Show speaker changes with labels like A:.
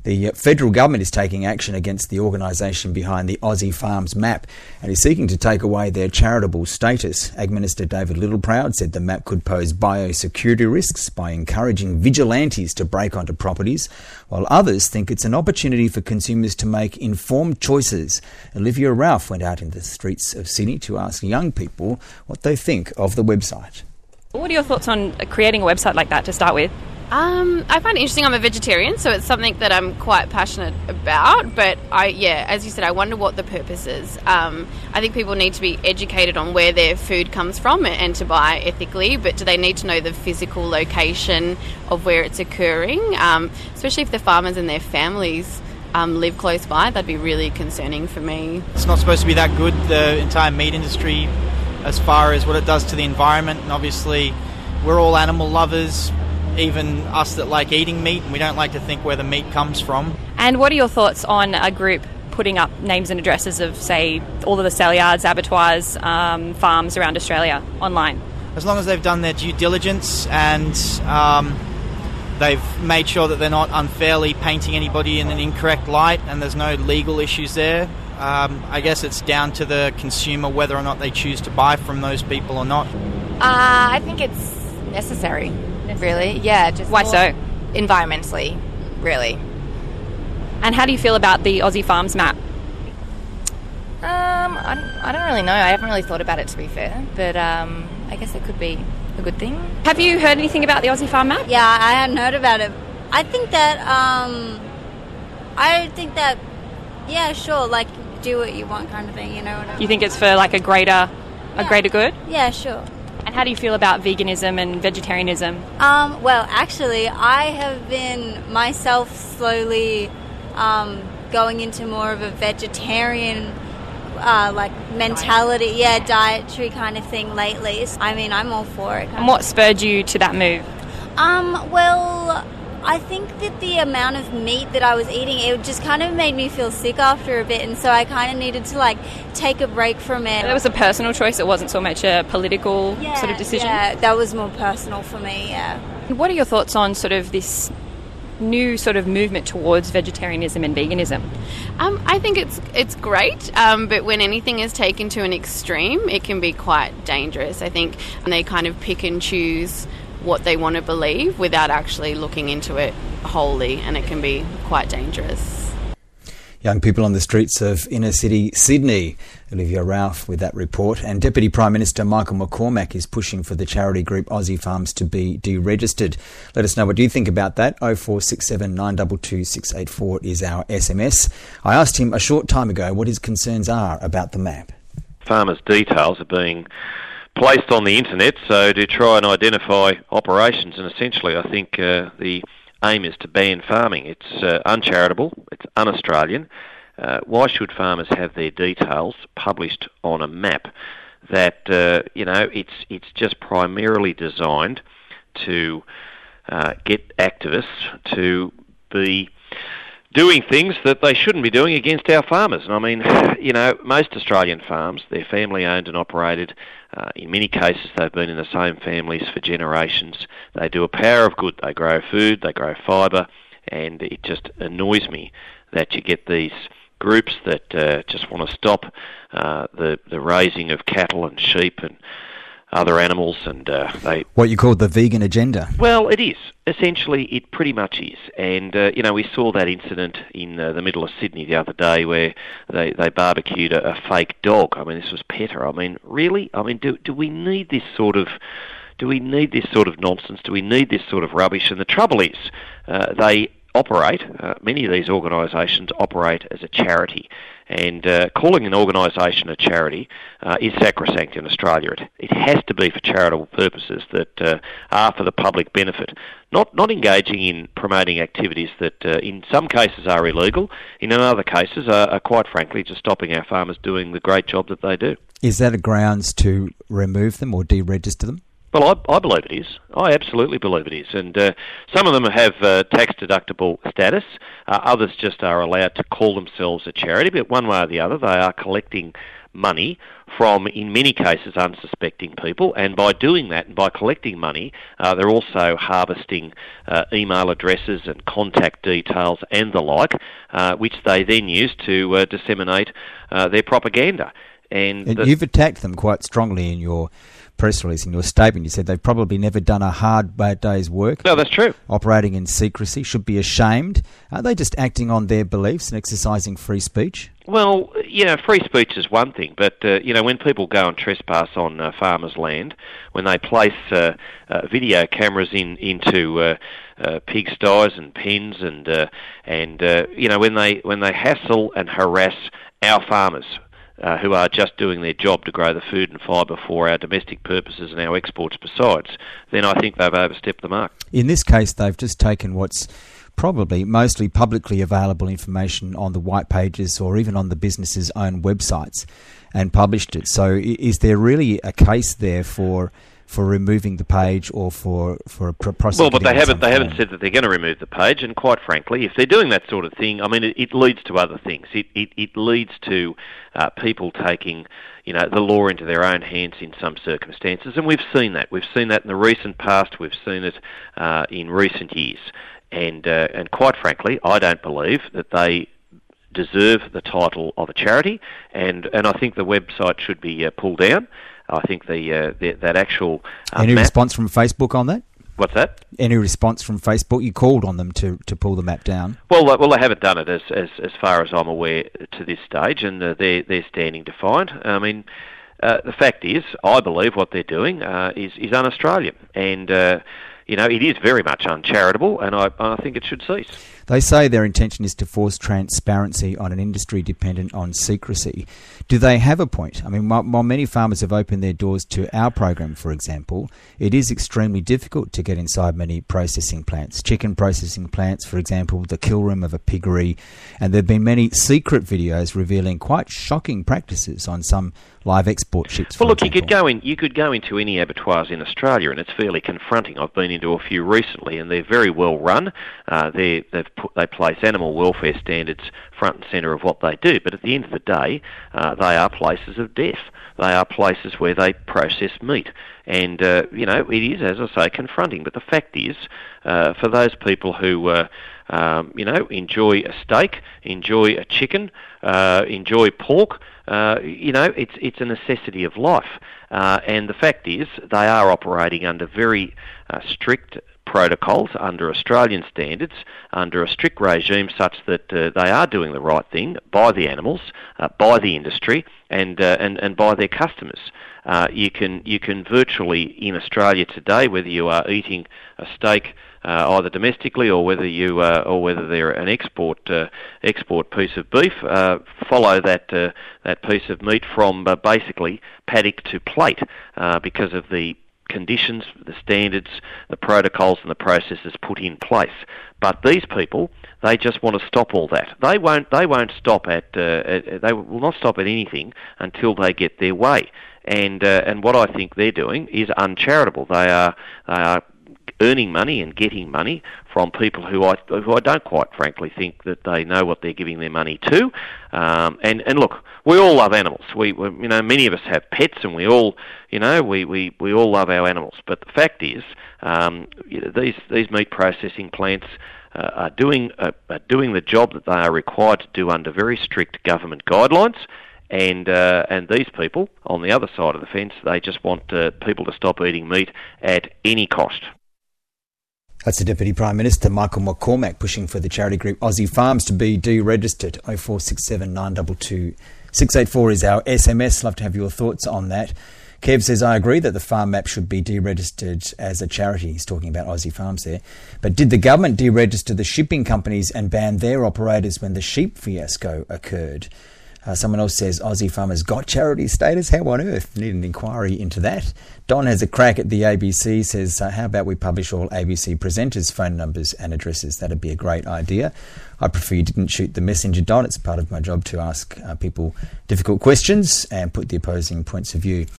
A: The federal government is taking action against the organisation behind the Aussie Farms map and is seeking to take away their charitable status. Ag Minister David Littleproud said the map could pose biosecurity risks by encouraging vigilantes to break onto properties, while others think it's an opportunity for consumers to make informed choices. Olivia Ralph went out into the streets of Sydney to ask young people what they think of the website.
B: What are your thoughts on creating a website like that to start with?
C: I find it interesting. I'm a vegetarian, so it's something that I'm quite passionate about. But as you said, I wonder what the purpose is. I think people need to be educated on where their food comes from and to buy ethically. But do they need to know the physical location of where it's occurring? Especially if the farmers and their families live close by, that'd be really concerning for me.
D: It's not supposed to be that good, the entire meat industry, as far as what it does to the environment. And obviously, we're all animal lovers. Even us that like eating meat, and we don't like to think where the meat comes from.
B: And what are your thoughts on a group putting up names and addresses of, say, all of the sale yards, abattoirs, farms around Australia online?
D: As long as they've done their due diligence and they've made sure that they're not unfairly painting anybody in an incorrect light and there's no legal issues there, I guess it's down to the consumer whether or not they choose to buy from those people or not.
E: I think it's necessary. Really? Yeah. Just
B: why so?
E: Environmentally, really.
B: And how do you feel about the Aussie Farms map?
E: I don't really know. I haven't really thought about it, to be fair. But I guess it could be a good thing.
B: Have you heard anything about the Aussie Farm map?
F: Yeah, I hadn't heard about it. I think that, yeah, sure, like, do what you want kind of thing, you know what I mean?
B: You think it's for, like, a greater good?
F: Yeah, sure.
B: And how do you feel about veganism and vegetarianism?
F: Well, actually, I have been myself slowly going into more of a vegetarian mentality, dietary kind of thing lately. I mean, I'm all for it.
B: And what spurred you to that move?
F: Well, I think that the amount of meat that I was eating, it just kind of made me feel sick after a bit, and so I kind of needed to, take a break from it.
B: That was a personal choice, it wasn't so much a political sort of decision?
F: Yeah, that was more personal for me, yeah.
B: What are your thoughts on sort of this new sort of movement towards vegetarianism and veganism?
C: I think it's great, but when anything is taken to an extreme, it can be quite dangerous. I think they kind of pick and choose what they want to believe without actually looking into it wholly, and it can be quite dangerous.
A: Young people on the streets of inner city Sydney. Olivia Ralph with that report. And Deputy Prime Minister Michael McCormack is pushing for the charity group Aussie Farms to be deregistered. Let us know what you think about that. 0467 922 684 is our SMS. I asked him a short time ago what his concerns are about the map.
G: Farmers' details are being placed on the internet, so to try and identify operations, and essentially I think the aim is to ban farming. It's uncharitable, it's un-Australian. Why should farmers have their details published on a map that, it's just primarily designed to get activists to be doing things that they shouldn't be doing against our farmers. And I mean, most Australian farms, they're family owned and operated. In many cases, they've been in the same families for generations. They do a power of good. They grow food, they grow fibre, and it just annoys me that you get these groups that just want to stop the raising of cattle and sheep and other animals, and they...
A: What you call the vegan agenda.
G: Well, it is. Essentially, it pretty much is. And, we saw that incident in the middle of Sydney the other day where they barbecued a fake dog. I mean, this was PETA. I mean, really? I mean, do we need this sort of... Do we need this sort of nonsense? Do we need this sort of rubbish? And the trouble is, they operate, many of these organisations operate as a charity. And calling an organisation a charity is sacrosanct in Australia. It has to be for charitable purposes that are for the public benefit, not engaging in promoting activities that in some cases are illegal, in other cases are quite frankly just stopping our farmers doing the great job that they do.
A: Is that a grounds to remove them or deregister them?
G: Well, I believe it is. I absolutely believe it is. And some of them have tax-deductible status. Others just are allowed to call themselves a charity, but one way or the other, they are collecting money from, in many cases, unsuspecting people, and by doing that and by collecting money, they're also harvesting email addresses and contact details and the like, which they then use to disseminate their propaganda. And
A: you've attacked them quite strongly in your press release, in your statement. You said they've probably never done a hard day's work.
G: No, that's true.
A: Operating in secrecy, should be ashamed. Are they just acting on their beliefs and exercising free speech?
G: Well, free speech is one thing, but, when people go and trespass on farmers' land, when they place video cameras into pigsties and pens and when they hassle and harass our farmers, who are just doing their job to grow the food and fibre for our domestic purposes and our exports besides, then I think they've overstepped the mark.
A: In this case, they've just taken what's probably mostly publicly available information on the white pages or even on the business's own websites and published it. So is there really a case there for removing the page or for prosecuting?
G: Well, but they haven't said that they're going to remove the page, and quite frankly, if they're doing that sort of thing, I mean, it leads to other things. It leads to people taking, the law into their own hands in some circumstances, and we've seen that. We've seen that in the recent past. We've seen it in recent years, and quite frankly, I don't believe that they deserve the title of a charity, and I think the website should be pulled down. I think that actual
A: Any response from Facebook on that?
G: What's that?
A: Any response from Facebook? You called on them to pull the map down.
G: Well, they haven't done it as far as I'm aware to this stage, and they're standing defiant. I mean, the fact is, I believe what they're doing is un-Australian, and it is very much uncharitable, and I think it should cease.
A: They say their intention is to force transparency on an industry dependent on secrecy. Do they have a point? I mean, while many farmers have opened their doors to our program, for example, it is extremely difficult to get inside many processing plants. Chicken processing plants, for example, the kill room of a piggery, and there have been many secret videos revealing quite shocking practices on some live export ships.
G: Well, look, you could go into any abattoirs in Australia, and it's fairly confronting. I've been into a few recently, and they're very well run. They place animal welfare standards front and centre of what they do, but at the end of the day, they are places of death. They are places where they process meat, and it is, as I say, confronting. But the fact is, for those people who enjoy a steak, enjoy a chicken, enjoy pork, it's a necessity of life. And the fact is, they are operating under very strict protocols, under Australian standards, under a strict regime such that they are doing the right thing by the animals, by the industry, and by their customers. You can virtually, in Australia today, whether you are eating a steak either domestically or whether they're an export piece of beef, follow that piece of meat from basically paddock to plate because of the conditions, the standards, the protocols and the processes put in place. But these people, they just want to stop all that. They won't stop they will not stop at anything until they get their way. And what I think they're doing is uncharitable. They are earning money and getting money from people who I don't quite frankly think that they know what they're giving their money to. And look, we all love animals. We many of us have pets, and we all love our animals. But the fact is, these meat processing plants are doing the job that they are required to do under very strict government guidelines. And these people, on the other side of the fence, they just want people to stop eating meat at any cost.
A: That's the Deputy Prime Minister, Michael McCormack, pushing for the charity group Aussie Farms to be deregistered. 0467 922 684 is our SMS. Love to have your thoughts on that. Kev says, I agree that the farm map should be deregistered as a charity. He's talking about Aussie Farms there. But did the government deregister the shipping companies and ban their operators when the sheep fiasco occurred? Someone else says, Aussie Farmers got charity status? How on earth? Need an inquiry into that. Don has a crack at the ABC, says, how about we publish all ABC presenters' phone numbers and addresses? That'd be a great idea. I prefer you didn't shoot the messenger, Don. It's part of my job to ask people difficult questions and put the opposing points of view.